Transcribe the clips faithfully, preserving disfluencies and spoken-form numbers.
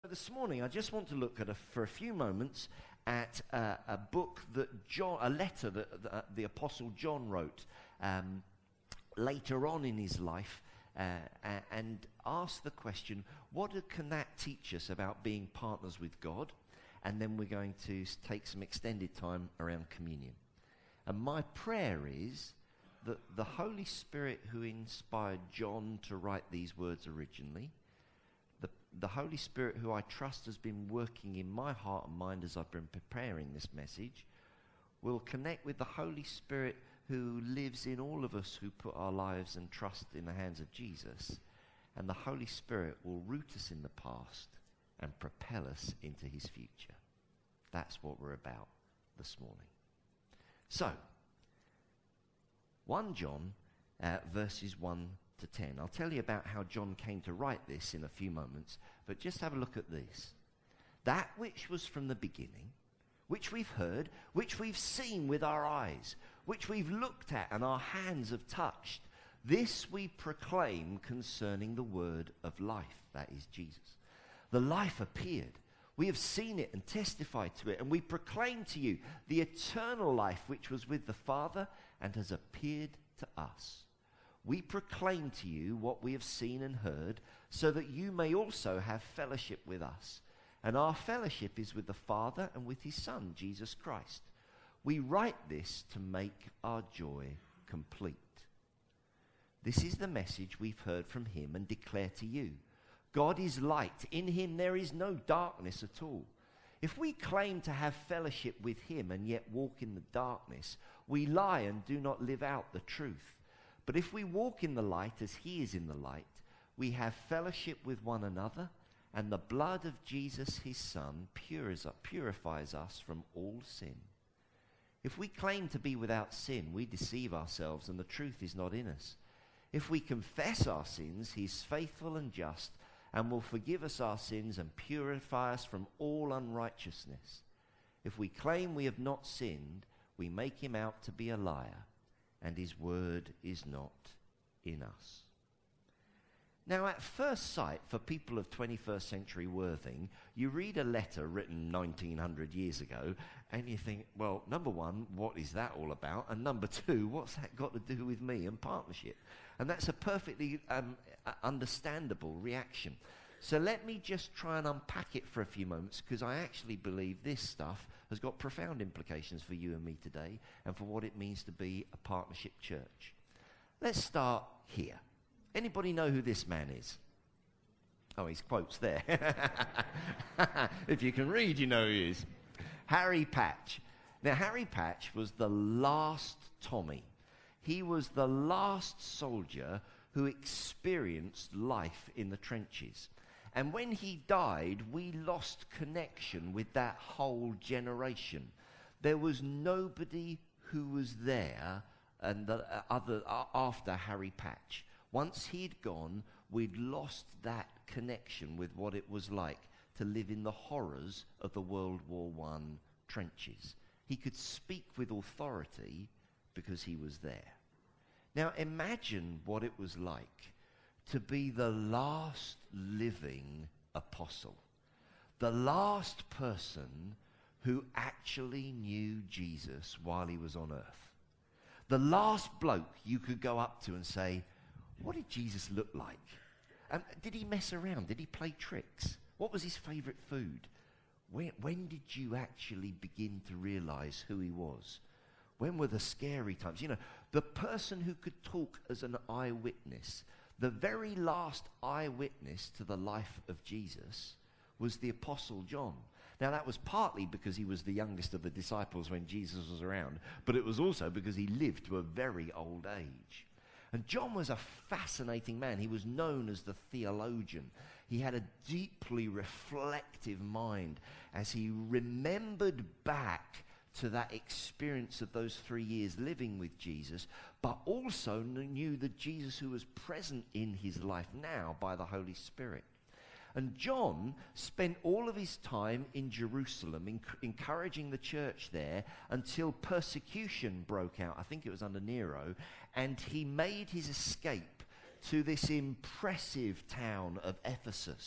this morning I just want to look at a, for a few moments at uh, a book that John, a letter that the, the Apostle John wrote um, later on in his life, uh, and ask the question, what can that teach us about being partners with God? And then we're going to take some extended time around communion. And my prayer is that the Holy Spirit who inspired John to write these words originally, the, the Holy Spirit who I trust has been working in my heart and mind as I've been preparing this message, will connect with the Holy Spirit who lives in all of us who put our lives and trust in the hands of Jesus. And the Holy Spirit will root us in the past and propel us into his future. That's what we're about this morning. So, First John uh, verses one to ten. I'll tell you about how John came to write this in a few moments, but just have a look at this. That which was from the beginning, which we've heard, which we've seen with our eyes, which we've looked at and our hands have touched, this we proclaim concerning the word of life, that is Jesus. The life appeared. We have seen it and testified to it, and we proclaim to you the eternal life which was with the Father and has appeared to us. We proclaim to you what we have seen and heard, so that you may also have fellowship with us. And our fellowship is with the Father and with his Son, Jesus Christ. We write this to make our joy complete. This is the message we've heard from him and declare to you. God is light. In him there is no darkness at all. If we claim to have fellowship with him and yet walk in the darkness, we lie and do not live out the truth. But if we walk in the light as he is in the light, we have fellowship with one another, and the blood of Jesus his Son purifies us from all sin. If we claim to be without sin, we deceive ourselves and the truth is not in us. If we confess our sins, he is faithful and just and will forgive us our sins and purify us from all unrighteousness. If we claim we have not sinned, we make him out to be a liar, and his word is not in us. Now, at first sight, for people of twenty-first century Worthing, you read a letter written nineteen hundred years ago, and you think, well, number one, what is that all about? And number two, what's that got to do with me and partnership? And that's a perfectly um, understandable reaction. So let me just try and unpack it for a few moments, because I actually believe this stuff has got profound implications for you and me today, and for what it means to be a partnership church. Let's start here. Anybody know who this man is? Oh, his quote's there. If you can read, you know who he is. Harry Patch. Now, Harry Patch was the last Tommy. He was the last soldier who experienced life in the trenches. And when he died, we lost connection with that whole generation. There was nobody who was there and the, uh, other uh, after Harry Patch. Once he'd gone, we'd lost that connection with what it was like to live in the horrors of the World War One trenches. He could speak with authority because he was there. Now imagine what it was like to be the last living apostle, the last person who actually knew Jesus while he was on earth. The last bloke you could go up to and say, what did Jesus look like? Um, did he mess around? Did he play tricks? What was his favorite food? When, when did you actually begin to realize who he was? When were the scary times? You know, the person who could talk as an eyewitness, the very last eyewitness to the life of Jesus was the Apostle John. Now, that was partly because he was the youngest of the disciples when Jesus was around, but it was also because he lived to a very old age. And John was a fascinating man. He was known as the theologian. He had a deeply reflective mind as he remembered back to that experience of those three years living with Jesus, but also knew the Jesus who was present in his life now by the Holy Spirit. And John spent all of his time in Jerusalem, enc- encouraging the church there until persecution broke out. I think it was under Nero. And he made his escape to this impressive town of Ephesus.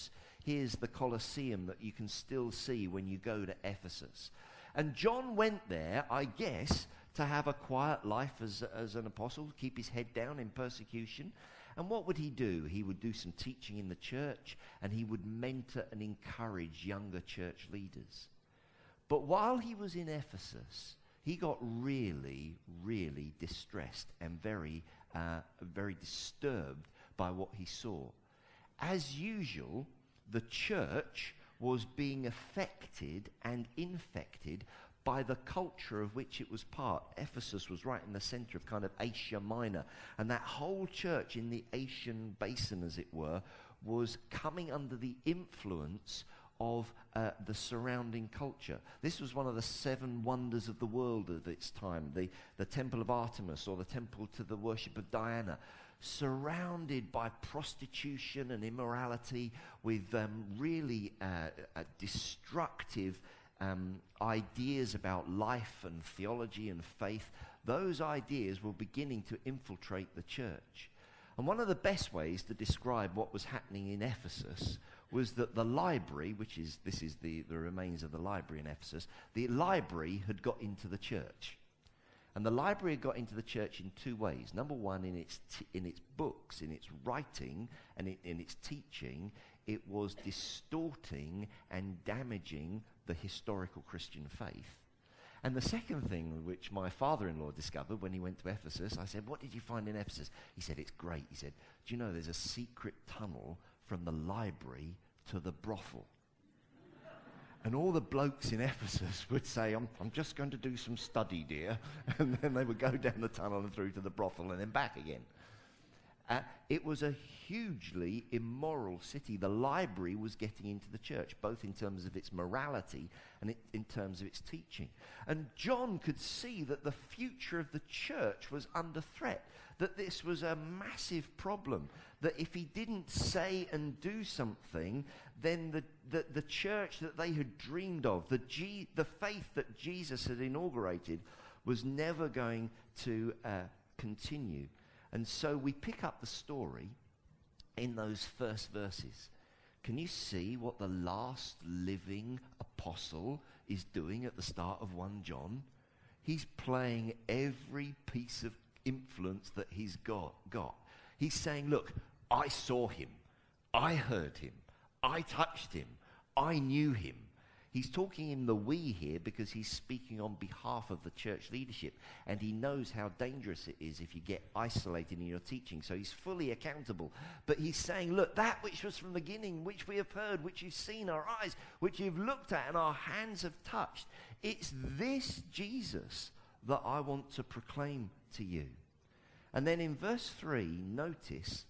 Here's the Colosseum that you can still see when you go to Ephesus. And John went there, I guess, to have a quiet life as, as an apostle, keep his head down in persecution. And what would he do? He would do some teaching in the church, and he would mentor and encourage younger church leaders. But while he was in Ephesus, he got really, really distressed and very, uh, very disturbed by what he saw. As usual, the church was being affected and infected by the culture of which it was part. Ephesus was right in the center of kind of Asia Minor, and that whole church in the Asian basin, as it were, was coming under the influence of uh, the surrounding culture. This was one of the seven wonders of the world of its time, the, the Temple of Artemis, or the temple to the worship of Diana, surrounded by prostitution and immorality, with um, really uh, uh, destructive um, ideas about life and theology and faith. Those ideas were beginning to infiltrate the church. And one of the best ways to describe what was happening in Ephesus was that the library, which is, this is the, the remains of the library in Ephesus, the library had got into the church. And the library had got into the church in two ways. Number one, in its t- in its books, in its writing, and in, in its teaching, it was distorting and damaging the historical Christian faith. And the second thing which my father-in-law discovered when he went to Ephesus, I said, "What did you find in Ephesus?" He said, "It's great." He said, "Do you know there's a secret tunnel from the library to the brothel?" And all the blokes in Ephesus would say, I'm, I'm just going to do some study, dear. And then they would go down the tunnel and through to the brothel and then back again. Uh, it was a hugely immoral city. The library was getting into the church, both in terms of its morality and it, in terms of its teaching. And John could see that the future of the church was under threat, that this was a massive problem, that if he didn't say and do something, then the, the, the church that they had dreamed of, the, G, the faith that Jesus had inaugurated, was never going to uh, continue. And so we pick up the story in those first verses. Can you see what the last living apostle is doing at the start of First John? He's playing every piece of influence that he's got, got. He's saying, look, I saw him. I heard him. I touched him. I knew him. He's talking in the we here because he's speaking on behalf of the church leadership, and he knows how dangerous it is if you get isolated in your teaching, so he's fully accountable. But he's saying, look, that which was from the beginning, which we have heard, which you've seen, our eyes, which you've looked at and our hands have touched, it's this Jesus that I want to proclaim to you. And then in verse three, notice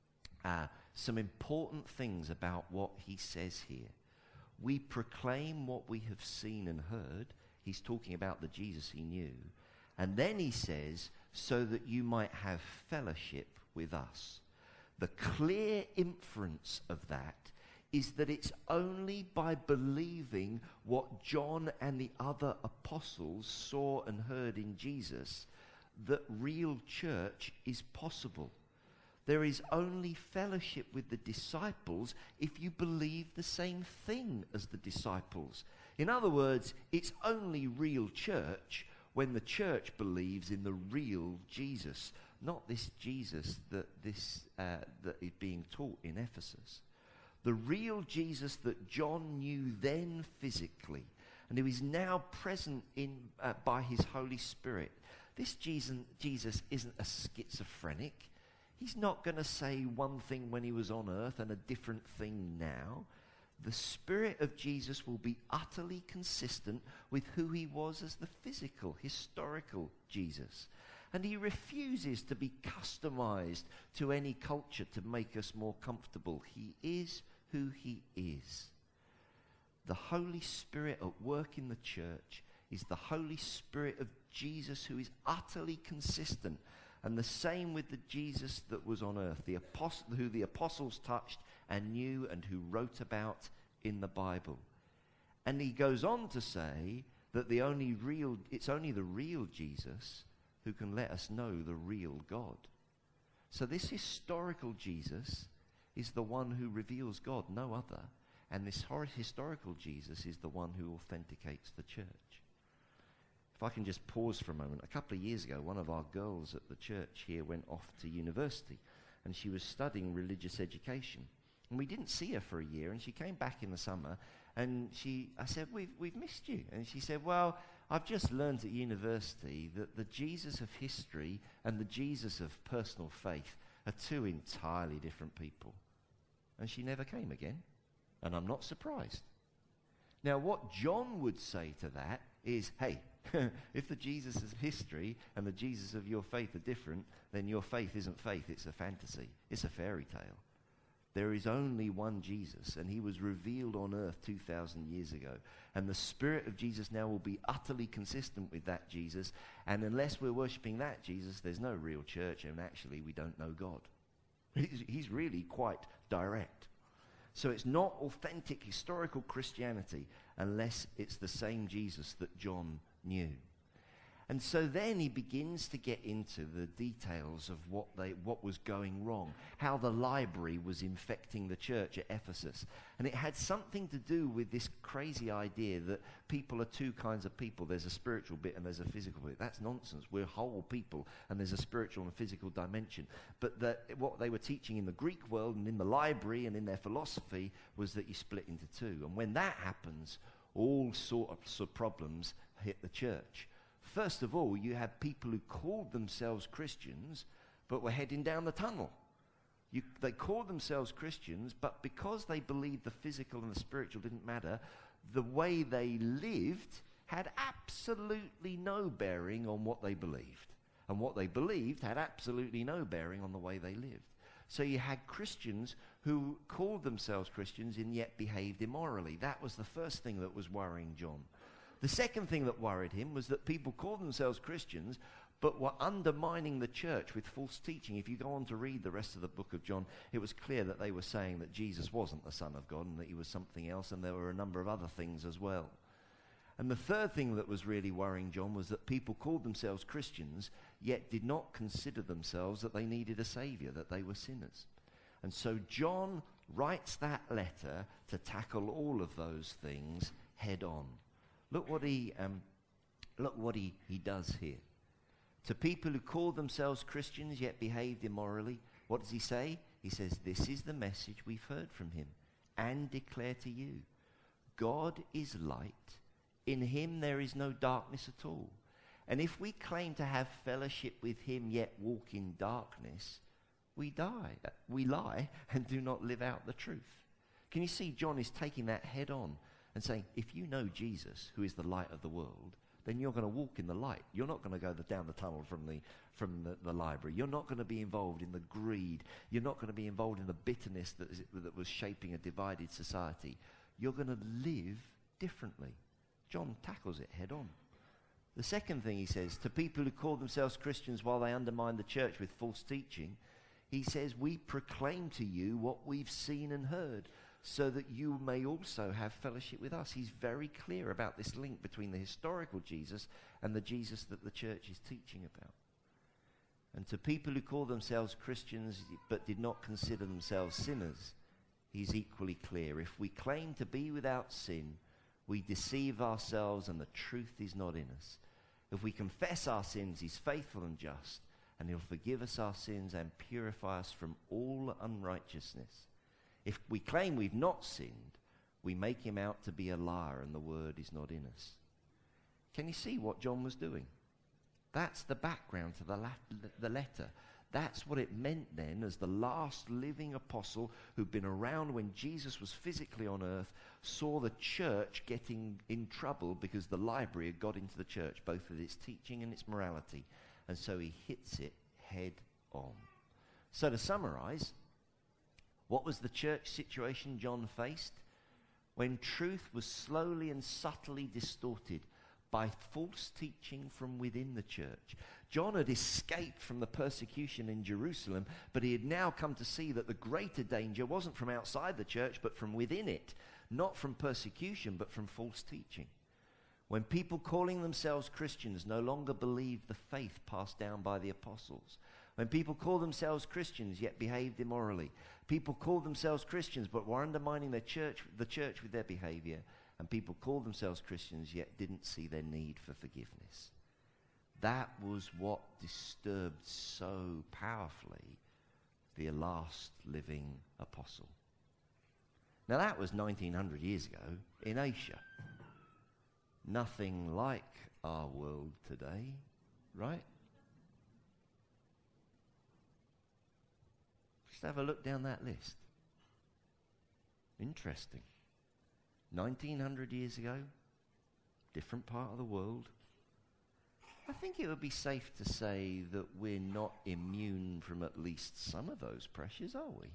uh, some important things about what he says here. We proclaim what we have seen and heard. He's talking about the Jesus he knew. And then he says, so that you might have fellowship with us. The clear inference of that is that it's only by believing what John and the other apostles saw and heard in Jesus that real church is possible. There is only fellowship with the disciples if you believe the same thing as the disciples. In other words, it's only real church when the church believes in the real Jesus, not this Jesus that this uh, that is being taught in Ephesus. The real Jesus that John knew then physically, and who is now present in uh, by his Holy Spirit. This Jesus, Jesus isn't a schizophrenic. He's not going to say one thing when he was on earth and a different thing now. The Spirit of Jesus will be utterly consistent with who he was as the physical, historical Jesus. And he refuses to be customized to any culture to make us more comfortable. He is who he is. The Holy Spirit at work in the church is the Holy Spirit of Jesus, who is utterly consistent. And the same with the Jesus that was on earth, the apostle, who the apostles touched and knew and who wrote about in the Bible. And he goes on to say that the only real, it's only the real Jesus who can let us know the real God. So this historical Jesus is the one who reveals God, no other. And this hor- historical Jesus is the one who authenticates the church. If I can just pause for a moment. A couple of years ago, one of our girls at the church here went off to university, and she was studying religious education. And we didn't see her for a year, and she came back in the summer, and she, I said, we've, we've missed you. And she said, well, I've just learned at university that the Jesus of history and the Jesus of personal faith are two entirely different people. And she never came again, and I'm not surprised. Now, what John would say to that is, hey, if the Jesus of history and the Jesus of your faith are different, then your faith isn't faith, it's a fantasy. It's a fairy tale. There is only one Jesus, and he was revealed on earth two thousand years ago. And the Spirit of Jesus now will be utterly consistent with that Jesus. And unless we're worshipping that Jesus, there's no real church, and actually we don't know God. He's, he's really quite direct. So it's not authentic historical Christianity unless it's the same Jesus that John knew. And so then he begins to get into the details of what they, what was going wrong, how the library was infecting the church at Ephesus. And it had something to do with this crazy idea that people are two kinds of people. There's a spiritual bit and there's a physical bit. That's nonsense. We're whole people, and there's a spiritual and physical dimension. But that what they were teaching in the Greek world and in the library and in their philosophy was that you split into two. And when that happens, all sorts of problems hit the church. First of all, you had people who called themselves Christians, but were heading down the tunnel. You, they called themselves Christians, but because they believed the physical and the spiritual didn't matter, the way they lived had absolutely no bearing on what they believed. And what they believed had absolutely no bearing on the way they lived. So you had Christians who called themselves Christians and yet behaved immorally. That was the first thing that was worrying John. The second thing that worried him was that people called themselves Christians but were undermining the church with false teaching. If you go on to read the rest of the book of John, it was clear that they were saying that Jesus wasn't the Son of God and that he was something else, and there were a number of other things as well. And the third thing that was really worrying John was that people called themselves Christians yet did not consider themselves that they needed a Savior, that they were sinners. And so John writes that letter to tackle all of those things head on. Look what he um, look what he, he does here. To people who call themselves Christians yet behaved immorally, what does he say? He says, this is the message we've heard from him and declare to you. God is light. In him there is no darkness at all. And if we claim to have fellowship with him yet walk in darkness, we die, we lie and do not live out the truth. Can you see John is taking that head on and saying, if you know Jesus, who is the light of the world, then you're going to walk in the light. You're not going to go the, down the tunnel from the from the, the library. You're not going to be involved in the greed. You're not going to be involved in the bitterness that, is, that was shaping a divided society. You're going to live differently. John tackles it head on. The second thing he says, to people who call themselves Christians while they undermine the church with false teaching, he says, we proclaim to you what we've seen and heard, so that you may also have fellowship with us. He's very clear about this link between the historical Jesus and the Jesus that the church is teaching about. And to people who call themselves Christians but did not consider themselves sinners, he's equally clear. If we claim to be without sin, we deceive ourselves and the truth is not in us. If we confess our sins, he's faithful and just, and he'll forgive us our sins and purify us from all unrighteousness. If we claim we've not sinned, we make him out to be a liar and the word is not in us. Can you see what John was doing? That's the background to the, la- the letter. That's what it meant then as the last living apostle who'd been around when Jesus was physically on earth, saw the church getting in trouble because the library had got into the church, both with its teaching and its morality. And so he hits it head on. So to summarize, what was the church situation John faced? When truth was slowly and subtly distorted by false teaching from within the church. John had escaped from the persecution in Jerusalem, but he had now come to see that the greater danger wasn't from outside the church, but from within it. Not from persecution, but from false teaching. When people calling themselves Christians no longer believed the faith passed down by the apostles, When people call themselves Christians yet behaved immorally. People call themselves Christians but were undermining their church, the church with their behavior. And people called themselves Christians yet didn't see their need for forgiveness. That was what disturbed so powerfully the last living apostle. Now that was nineteen hundred years ago in Asia. Nothing like our world today, right? Just have a look down that list. Interesting. nineteen hundred years ago, different part of the world. I think it would be safe to say that we're not immune from at least some of those pressures, are we?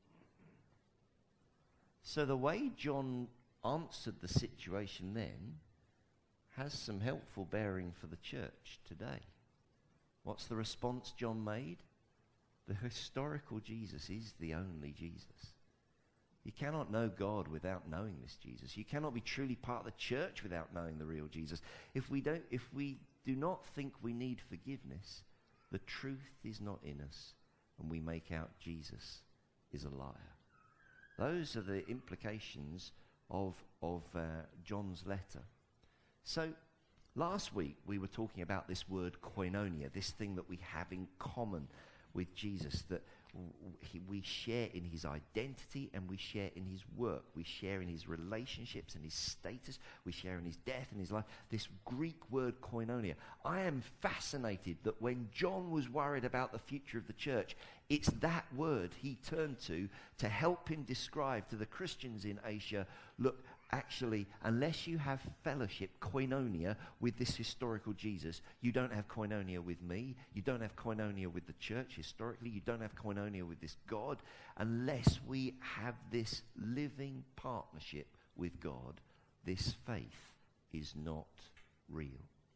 So the way John answered the situation then has some helpful bearing for the church today. What's the response John made? The historical Jesus is the only Jesus. You cannot know God without knowing this Jesus. You cannot be truly part of the church without knowing the real Jesus. If we don't, if we do not think we need forgiveness, the truth is not in us, and we make out Jesus is a liar. Those are the implications of, of uh, John's letter. So, last week we were talking about this word koinonia, this thing that we have in common with Jesus, that w- he, we share in his identity and we share in his work. We share in his relationships and his status. We share in his death and his life. This Greek word koinonia. I am fascinated that when John was worried about the future of the church, it's that word he turned to to help him describe to the Christians in Asia, look, actually, unless you have fellowship, koinonia, with this historical Jesus, you don't have koinonia with me. You don't have koinonia with the church historically. You don't have koinonia with this God unless we have this living partnership with God. This faith is not real.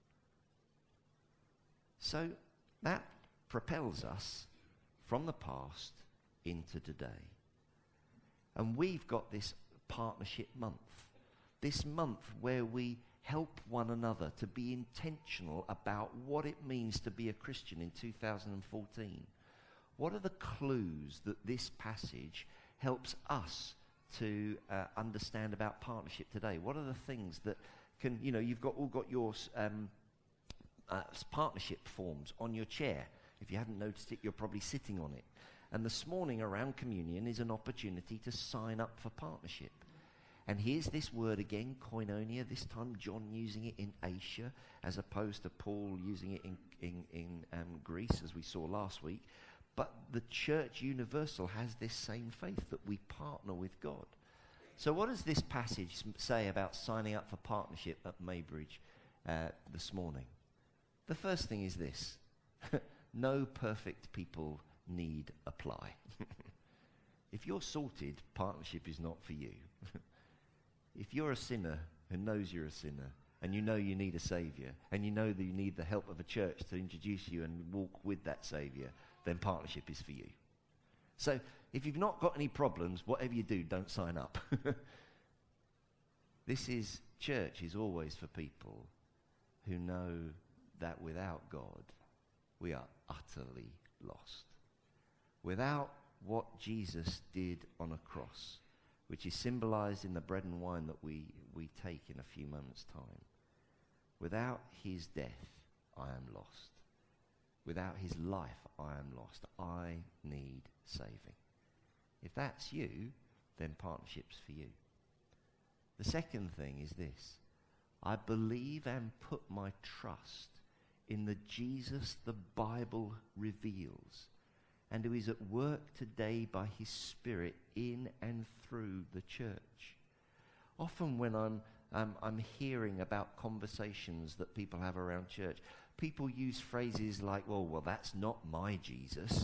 So that propels us from the past into today. And we've got this partnership month. This month where we help one another to be intentional about what it means to be a Christian in two thousand fourteen. What are the clues that this passage helps us to uh, understand about partnership today? What are the things that can, you know, you've got all got your um, uh, partnership forms on your chair. If you haven't noticed it, you're probably sitting on it. And this morning around communion is an opportunity to sign up for partnership. And here's this word again, koinonia, this time John using it in Asia as opposed to Paul using it in, in, in um, Greece, as we saw last week. But the church universal has this same faith that we partner with God. So what does this passage say about signing up for partnership at Maybridge uh, this morning? The first thing is this. No perfect people need apply. If you're sorted, partnership is not for you. If you're a sinner who knows you're a sinner, and you know you need a Saviour, and you know that you need the help of a church to introduce you and walk with that Saviour, then partnership is for you. So if you've not got any problems, whatever you do, don't sign up. This is, church is always for people who know that without God, we are utterly lost. Without what Jesus did on a cross, which is symbolized in the bread and wine that we, we take in a few moments' time. Without his death, I am lost. Without his life, I am lost. I need saving. If that's you, then partnership's for you. The second thing is this. I believe and put my trust in the Jesus the Bible reveals, and who is at work today by his Spirit in and through the church. Often when I'm, um, I'm hearing about conversations that people have around church, people use phrases like, well, well, that's not my Jesus.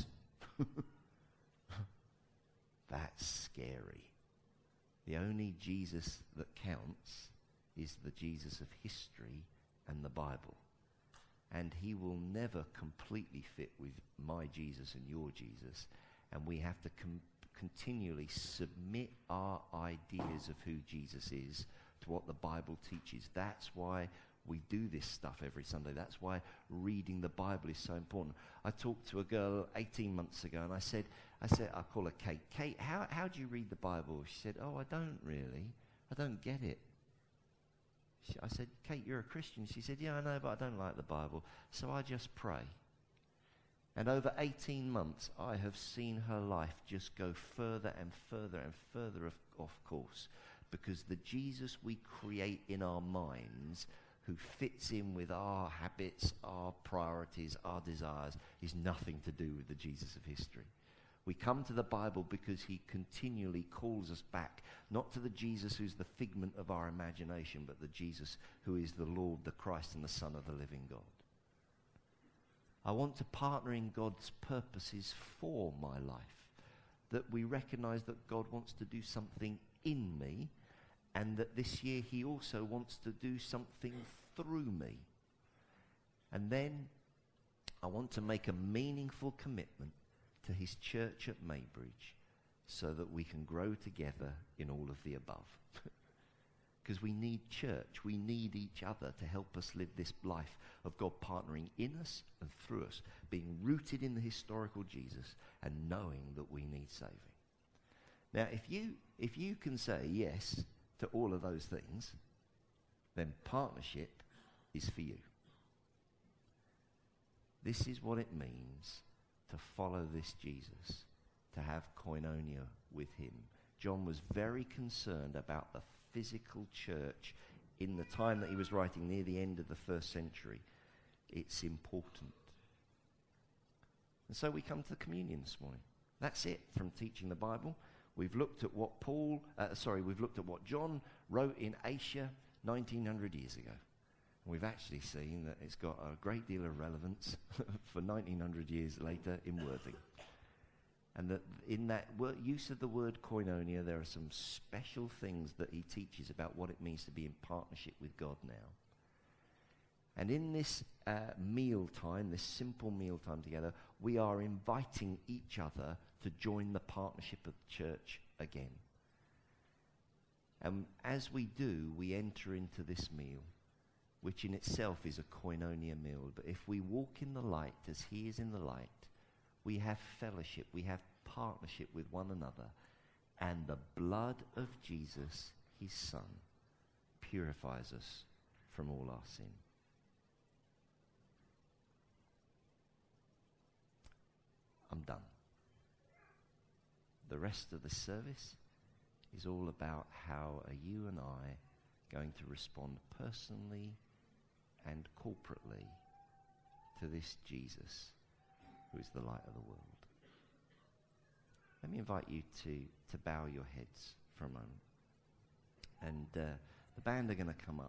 That's scary. The only Jesus that counts is the Jesus of history and the Bible. And he will never completely fit with my Jesus and your Jesus. And we have to com- continually submit our ideas of who Jesus is to what the Bible teaches. That's why we do this stuff every Sunday. That's why reading the Bible is so important. I talked to a girl eighteen months ago, and I said, I said, I call her Kate. Kate, how, how do you read the Bible? She said, oh, I don't really. I don't get it. She, I said, Kate, you're a Christian. She said, yeah, I know, but I don't like the Bible. So I just pray. And over eighteen months, I have seen her life just go further and further and further off, off course, because the Jesus we create in our minds, who fits in with our habits, our priorities, our desires, is nothing to do with the Jesus of history. We come to the Bible because he continually calls us back, not to the Jesus who's the figment of our imagination, but the Jesus who is the Lord, the Christ, and the Son of the living God. I want to partner in God's purposes for my life, that we recognize that God wants to do something in me, and that this year he also wants to do something through me. And then I want to make a meaningful commitment to his church at Maybridge so that we can grow together in all of the above. Because we need church. We need each other to help us live this life of God partnering in us and through us, being rooted in the historical Jesus and knowing that we need saving. Now, if you, if you can say yes to all of those things, then partnership is for you. This is what it means to follow this Jesus, to have koinonia with him. John was very concerned about the physical church in the time that he was writing, near the end of the first century. It's important. And so we come to the communion this morning. That's it from teaching the Bible. We've looked at what Paul, uh, sorry, we've looked at what John wrote in Asia nineteen hundred years ago. And we've actually seen that it's got a great deal of relevance for nineteen hundred years later in Worthing. And that in that word, use of the word koinonia, there are some special things that he teaches about what it means to be in partnership with God now. And in this uh, meal time, this simple meal time together, we are inviting each other to join the partnership of the church again. And as we do, we enter into this meal, which in itself is a koinonia meal. But if we walk in the light as he is in the light, we have fellowship, we have partnership with one another, and the blood of Jesus, his Son, purifies us from all our sin. I'm done. The rest of the service is all about how are you and I going to respond personally and corporately to this Jesus who is the light of the world. Let me invite you to, to bow your heads for a moment. And uh, the band are going to come up.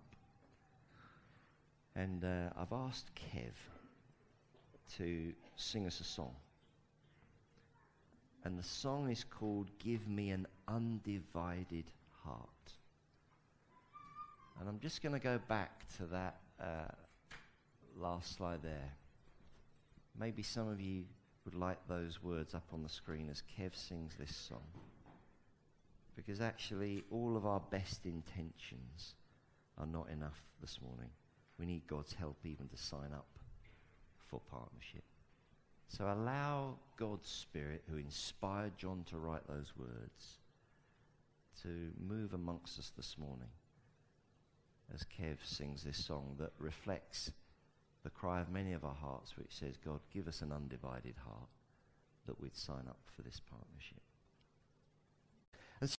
And uh, I've asked Kev to sing us a song. And the song is called Give Me an Undivided Heart. And I'm just going to go back to that uh, last slide there. Maybe some of you would like those words up on the screen as Kev sings this song. Because actually, all of our best intentions are not enough this morning. We need God's help even to sign up for partnership. So allow God's Spirit, who inspired John to write those words, to move amongst us this morning as Kev sings this song that reflects the cry of many of our hearts, which says, God, give us an undivided heart, that we'd sign up for this partnership.